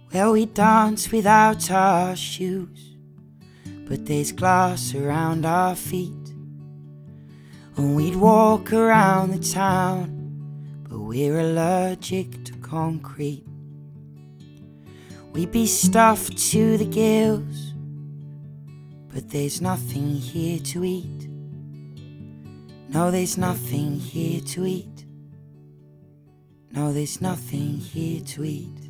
Well, we dance without our shoes, but there's glass around our feet. And we'd walk around the town, but we're allergic to concrete. We'd be stuffed to the gills, but there's nothing here to eat. No, there's nothing here to eat. No, there's nothing here to eat.